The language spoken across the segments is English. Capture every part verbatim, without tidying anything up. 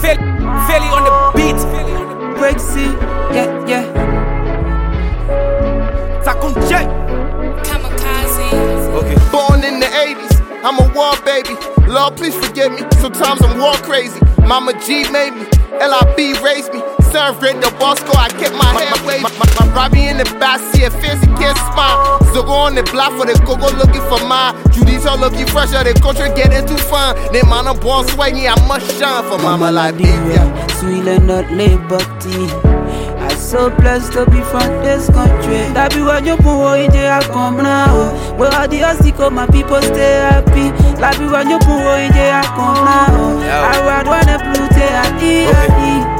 Philly on the beat. Brexit, yeah, yeah. Takum J. Kamikaze. Okay. Born in the eighties, I'm a war baby. Lord, please forgive me. Sometimes I'm war crazy. Mama G made me, L I B raised me. Serve red the Bosco, I get my hair wavy. My, my, my Robbie in the backseat, fancy kiss smile. So go on the block for the go-go looking for mine. Judy's all looking fresher, the culture getting too fun. Then man, I'm born swaggy, I must shine for Mama Liberia. Sweet and not liberty. I'm so blessed to be from this country. That be when you put in there, I come now. Where all the Osiko, my people stay happy. That be when you put in there, I come now. I ride one a blue tail, I eat, I eat.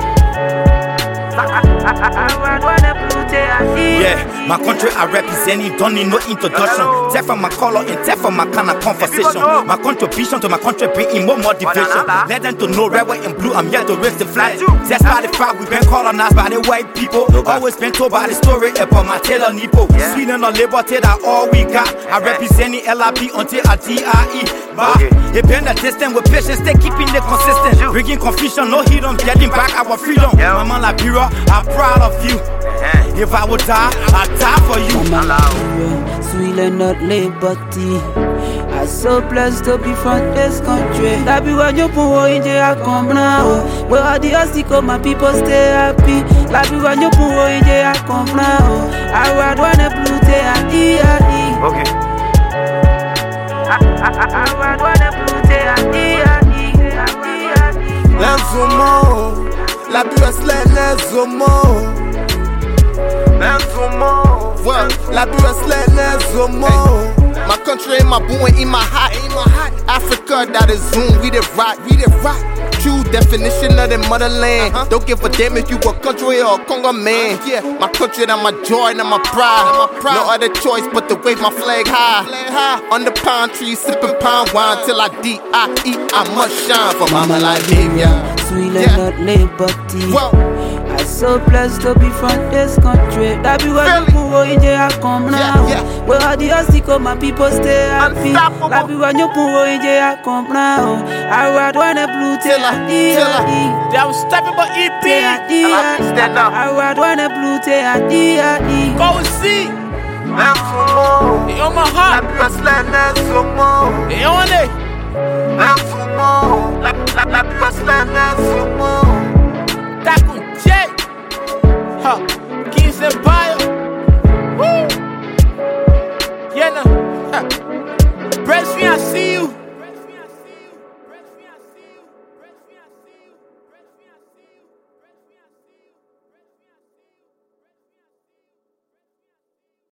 Yeah, my country I represent it, don't need no introduction. Tell from my color and tell from my kind of conversation. My contribution to my country bring more motivation. Let them to know red, white and blue, I'm here to raise the flag. That's by the fact we've been colonized by the white people. Always been told by the story about my Taylor Nipo. Sweden or liberty, that all we got. I represent the L I B until I D I E. It been a distance with patience, they keeping it consistent. Bringing confusion, no hidden, getting back our freedom. Mama Liberia, I'm proud of you. If I would die, I'd die for you. Mama Liberia, sweet and not liberty. I'm so blessed to be from this country. That be when you put in there, I come now. Where all the Osiko, my people stay happy. That be when you put in there, I come now. I ride one a blue tail, I eat, I eat. Okay. I ride one a blue tail, I eat, I eat, I eat. Lenzumo, la buesle Lenzumo. Lenzumo, well, la buesle Lenzumo. My country in my boy, in my heart, in my heart. Africa, that is Zoom, we the rock, we the rock. True definition of the motherland. Uh-huh. Don't give a damn if you a country or a Congo man. Uh-huh. Yeah, my country, that my joy, and my pride. my pride. No other choice but to wave my flag high. Flag high. Under pine trees, sipping pine wine till I D I E. I must shine for Mama Liberia. Sweet and not liberty. Well, I'm so blessed to be from this country. That be when you put in there, I come now. Yeah, yeah. Where all the Osiko, my people stay happy. Unstoppable. That be when you put in there, I come now. I ride one a blue tail, I eat, I eat. That was Unstoppable E P. stand up. I ride one a blue tail, I eat, I eat. Go and see. Lenzumo, They on my la heart. buesle Lenzumo. They on it. Lenzumo, la la la buesle Lenzumo.